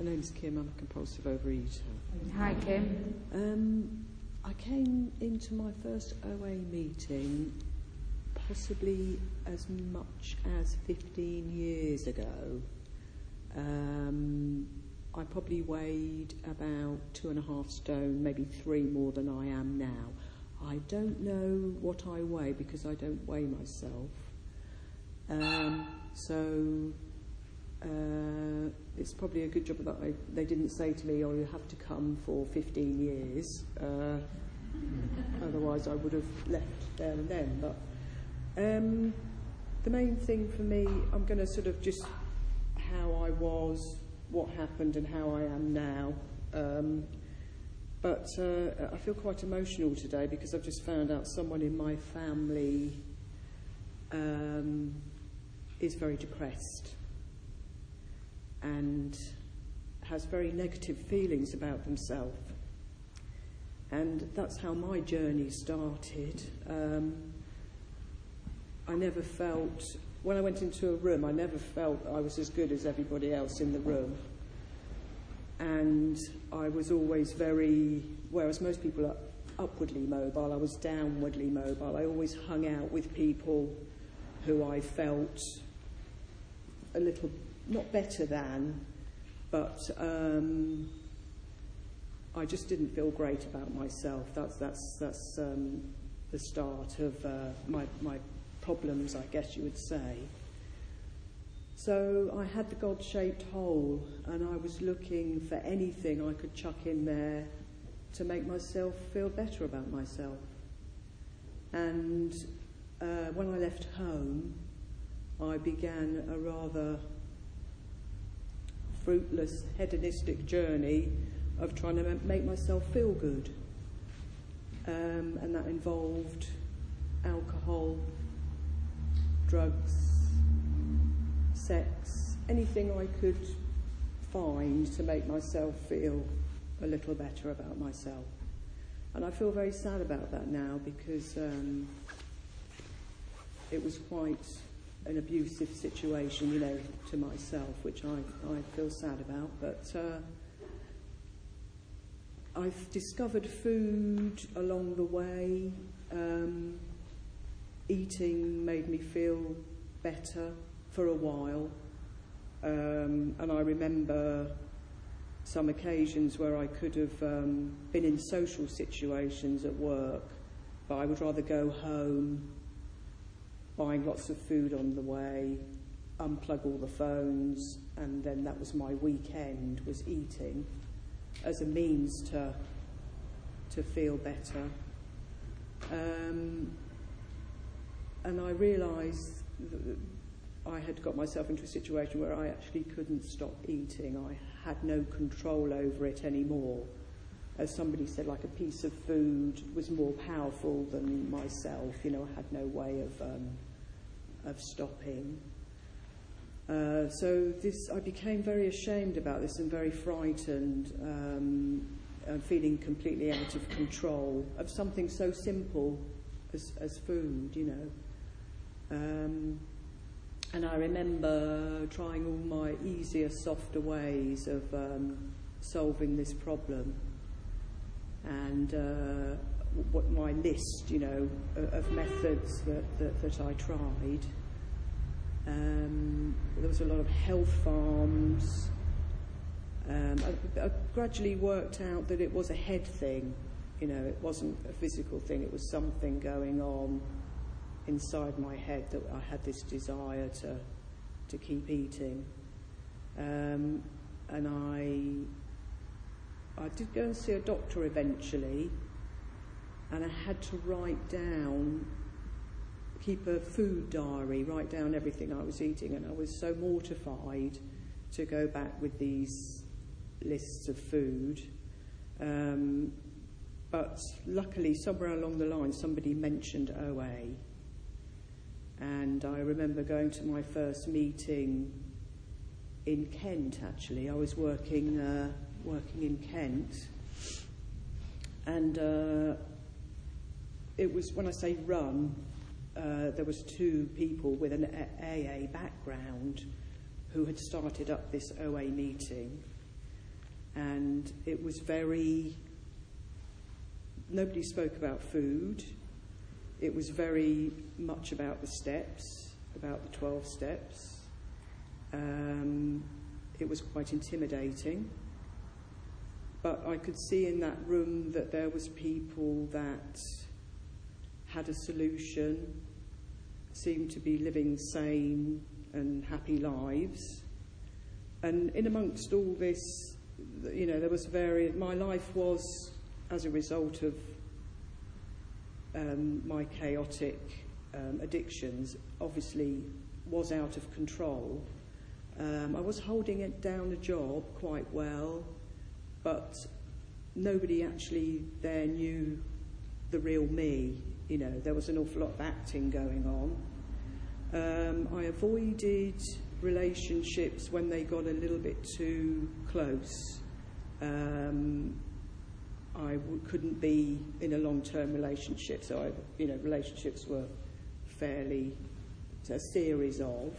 My name's Kim, I'm a compulsive overeater. Hi, Kim. I came into my first OA meeting possibly as much as 15 years ago. I probably weighed about 2.5 stone, maybe 3 more than I am now. I don't know what I weigh because I don't weigh myself. It's probably a good job that they didn't say to me, oh, you have to come for 15 years. Otherwise I would have left there and then. But the main thing for me, I'm going to sort of just how I was, what happened and how I am now. But I feel quite emotional today because I've just found out someone in my family is very depressed and has very negative feelings about themselves. And that's how my journey started. I never felt, when I went into a room, I never felt I was as good as everybody else in the room. And I was always very, whereas most people are upwardly mobile, I was downwardly mobile. I always hung out with people who I felt a little, not better than, but I just didn't feel great about myself. That's the start of my problems, I guess you would say. So I had the God-shaped hole, and I was looking for anything I could chuck in there to make myself feel better about myself. And when I left home, I began a rather fruitless, hedonistic journey of trying to make myself feel good. And that involved alcohol, drugs, sex, anything I could find to make myself feel a little better about myself. And I feel very sad about that now because it was quite an abusive situation, you know, to myself, which I feel sad about. But I've discovered food along the way. Eating made me feel better for a while. And I remember some occasions where I could have been in social situations at work, but I would rather go home, buying lots of food on the way, unplug all the phones, and then that was my weekend, was eating as a means to feel better. And I realised that I had got myself into a situation where I actually couldn't stop eating. I had no control over it anymore. As somebody said, like a piece of food was more powerful than myself. You know, I had no way of stopping. So I became very ashamed about this and very frightened, and feeling completely out of control of something so simple as food, you know. And I remember trying all my easier, softer ways of solving this problem. And what my list, you know, of methods that I tried. There was a lot of health farms. I gradually worked out that it was a head thing. You know, it wasn't a physical thing. It was something going on inside my head that I had this desire to keep eating. And I did go and see a doctor eventually, and I had to keep a food diary, write down everything I was eating, and I was so mortified to go back with these lists of food. But luckily, somewhere along the line, somebody mentioned OA. And I remember going to my first meeting in Kent, actually. I was working in Kent. And it was, when I say run, there was 2 people with an AA background who had started up this OA meeting. and it was nobody spoke about food. It was very much about the steps, about the 12 steps. It was quite intimidating. But I could see in that room that there was people that had a solution, seemed to be living sane and happy lives. And in amongst all this, there was my life was, as a result of my chaotic addictions, obviously was out of control. I was holding it down a job quite well, but nobody actually there knew the real me. There was an awful lot of acting going on. I avoided relationships when they got a little bit too close. I couldn't be in a long-term relationship, so relationships were fairly a series of.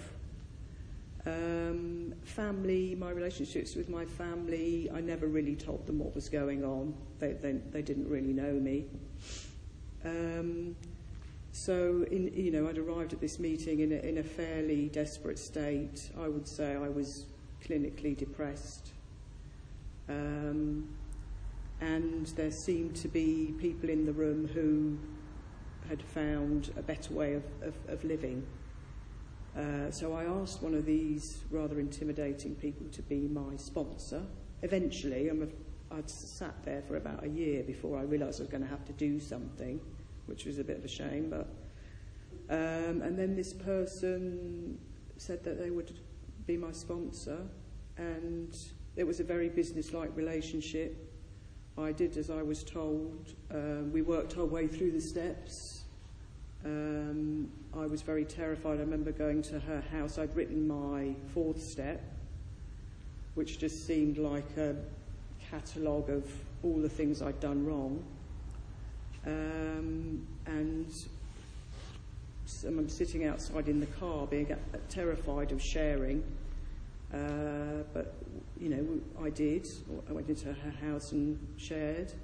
Family, my relationships with my family, I never really told them what was going on. They didn't really know me. So I'd arrived at this meeting in a fairly desperate state. I would say I was clinically depressed. And there seemed to be people in the room who had found a better way of living. So I asked one of these rather intimidating people to be my sponsor. Eventually, I'd sat there for about a year before I realised I was going to have to do something, which was a bit of a shame. But and then this person said that they would be my sponsor, and it was a very business-like relationship. I did as I was told. We worked our way through the steps. I was very terrified. I remember going to her house. I'd written my 4th step, which just seemed like a catalogue of all the things I'd done wrong. And I'm sitting outside in the car being terrified of sharing. But, I did. I went into her house and shared.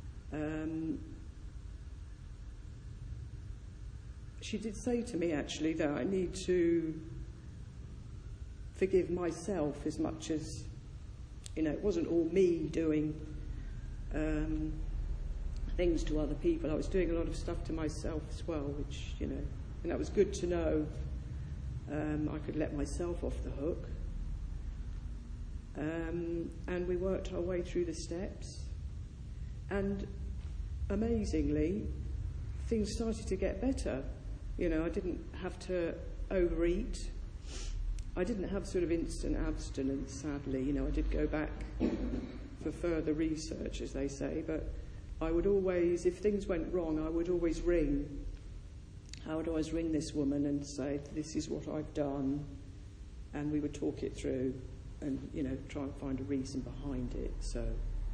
She did say to me, actually, that I need to forgive myself as much as, it wasn't all me doing things to other people. I was doing a lot of stuff to myself as well, which, and that was good to know. I could let myself off the hook. And we worked our way through the steps, and amazingly, things started to get better. I didn't have to overeat. I didn't have sort of instant abstinence, sadly. I did go back for further research, as they say, but I would always, if things went wrong, I would always ring. I would always ring this woman and say, this is what I've done, and we would talk it through and, try and find a reason behind it. So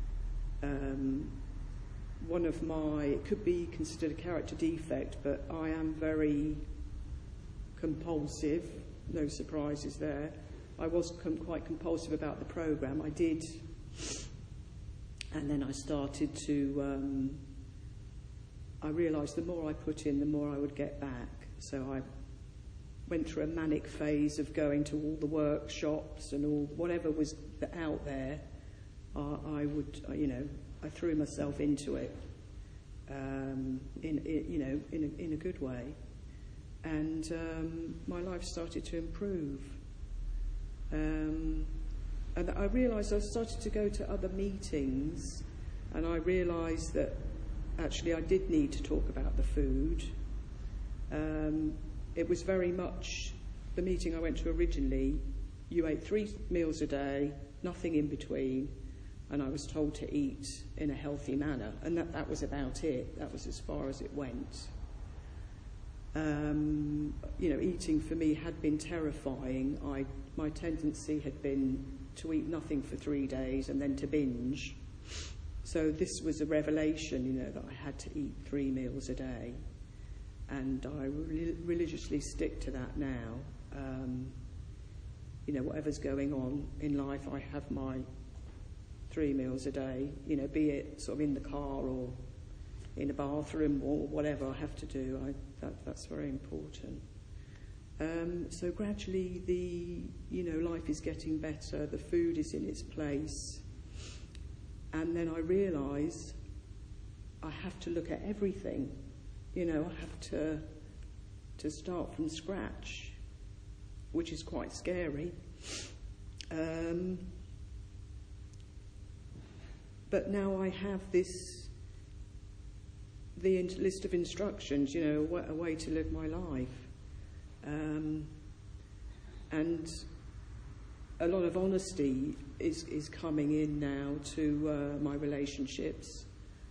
one of it could be considered a character defect, but I am very compulsive. No surprises there. I was quite compulsive about the programme. I did, and then I started to, I realised the more I put in, the more I would get back. So I went through a manic phase of going to all the workshops and all whatever was out there. I would, I threw myself into it, in a good way, and my life started to improve. And I realised I started to go to other meetings, and I realised that actually I did need to talk about the food. It was very much the meeting I went to originally. You ate 3 meals a day, nothing in between, and I was told to eat in a healthy manner, and that was about it. That was as far as it went. Eating for me had been terrifying. My tendency had been to eat nothing for 3 days and then to binge. So this was a revelation, that I had to eat 3 meals a day. And I religiously stick to that now. Whatever's going on in life, I have my 3 meals a day, you know, be it sort of in the car or in a bathroom or whatever I have to do. That's very important. So gradually life is getting better, the food is in its place, and then I realise I have to look at everything. You know, I have to start from scratch, which is quite scary. But now I have the list of instructions, you know, a way to live my life. And a lot of honesty is coming in now to my relationships.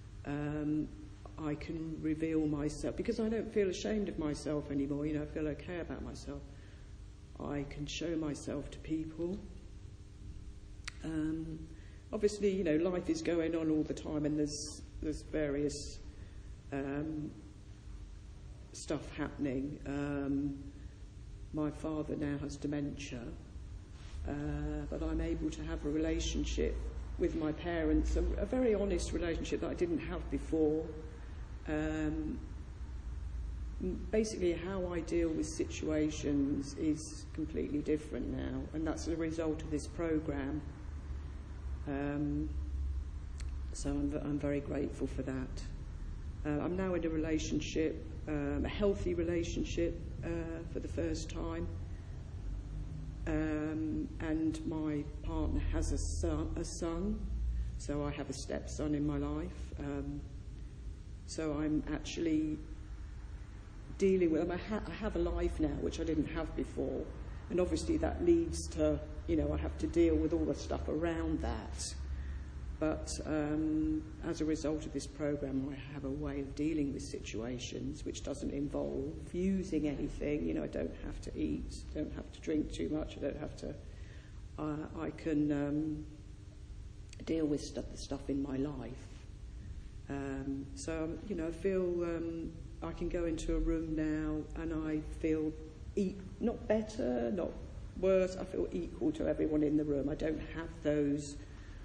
I can reveal myself, because I don't feel ashamed of myself anymore, you know, I feel okay about myself. I can show myself to people. Obviously, you know, life is going on all the time, and there's various stuff happening. My father now has dementia, but I'm able to have a relationship with my parents, a very honest relationship that I didn't have before. Basically, how I deal with situations is completely different now, and that's a result of this programme. So I'm very grateful for that. I'm now in a relationship, a healthy relationship for the first time, and my partner has a son, so I have a stepson in my life. So I'm actually dealing with, I have a life now which I didn't have before, and obviously that leads to, you know, I have to deal with all the stuff around that. But as a result of this programme, I have a way of dealing with situations which doesn't involve using anything. You know, I don't have to eat, don't have to drink too much, I don't have to... I can deal with the stuff in my life. So, you know, I feel I can go into a room now and I feel not better, not worse, I feel equal to everyone in the room. I don't have those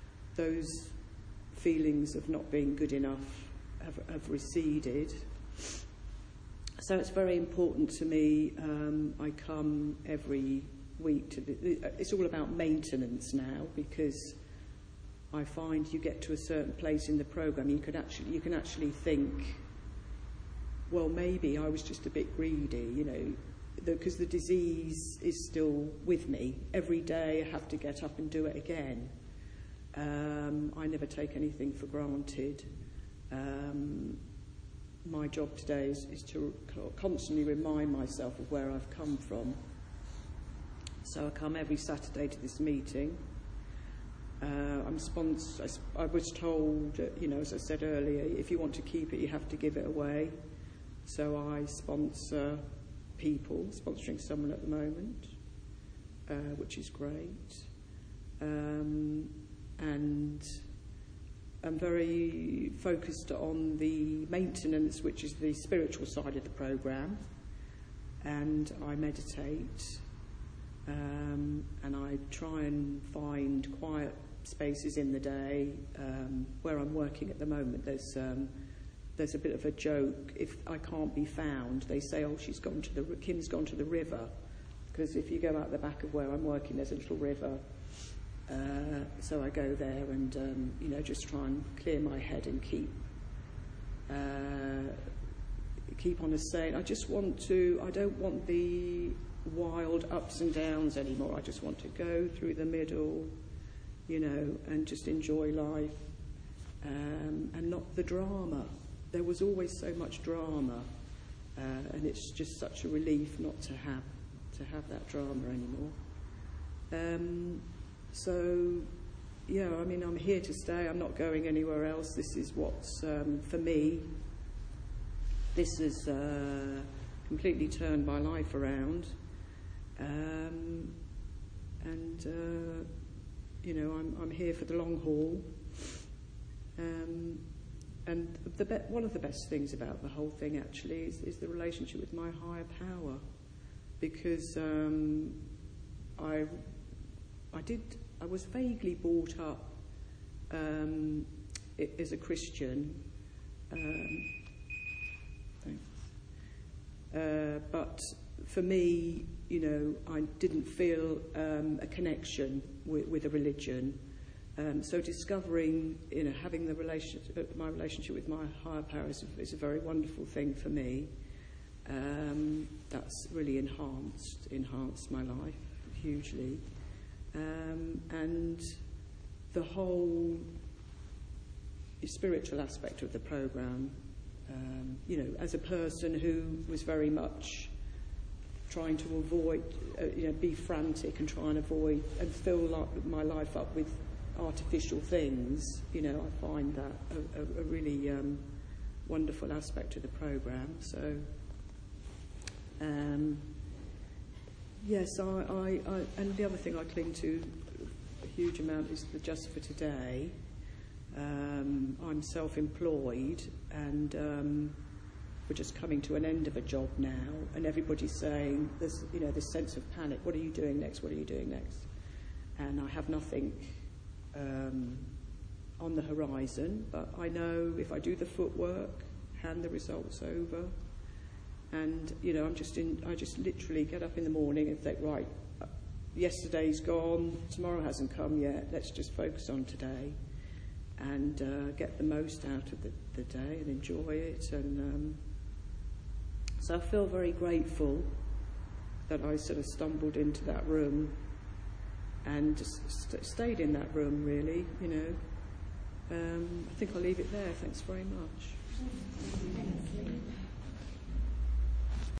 feelings of not being good enough have receded. So it's very important to me. I come every week to it's all about maintenance now, because I find you get to a certain place in the programme, you can actually think, well, maybe I was just a bit greedy, you know, because the disease is still with me. Every day I have to get up and do it again. I never take anything for granted. My job today is to constantly remind myself of where I've come from. So I come every Saturday to this meeting. I was told, you know, as I said earlier, if you want to keep it, you have to give it away. So I sponsor people, sponsoring someone at the moment, which is great. And I'm very focused on the maintenance, which is the spiritual side of the programme. And I meditate, and I try and find quiet spaces in the day. Where I'm working at the moment, there's a bit of a joke. If I can't be found, they say, "Oh, Kim's gone to the river," because if you go out the back of where I'm working, there's a little river. So I go there and you know, just try and clear my head and keep on a sane. I don't want the wild ups and downs anymore. I just want to go through the middle, you know, and just enjoy life, and not the drama. There was always so much drama, and it's just such a relief not to have that drama anymore. So, yeah, I mean, I'm here to stay. I'm not going anywhere else. This is what's, for me, this has completely turned my life around. You know, I'm here for the long haul. And one of the best things about the whole thing, actually, is the relationship with my higher power. Because I was vaguely brought up as a Christian. But for me, you know, I didn't feel a connection with a religion. So discovering, you know, having my relationship with my higher power is a very wonderful thing for me. That's really enhanced my life hugely. And the whole spiritual aspect of the programme, you know, as a person who was very much trying to avoid, you know, be frantic and try and avoid and fill my life up with artificial things, you know, I find that a really wonderful aspect of the programme. So, yes, I and the other thing I cling to a huge amount is the Just for Today. I'm self-employed, and we're just coming to an end of a job now, and everybody's saying there's, you know, this sense of panic. What are you doing next? What are you doing next? And I have nothing on the horizon, but I know if I do the footwork, hand the results over, and you know, I just literally get up in the morning and think, right, yesterday's gone, tomorrow hasn't come yet. Let's just focus on today and get the most out of the day and enjoy it. And so I feel very grateful that I sort of stumbled into that room and just stayed in that room, really, you know. I think I'll leave it there. Thanks very much.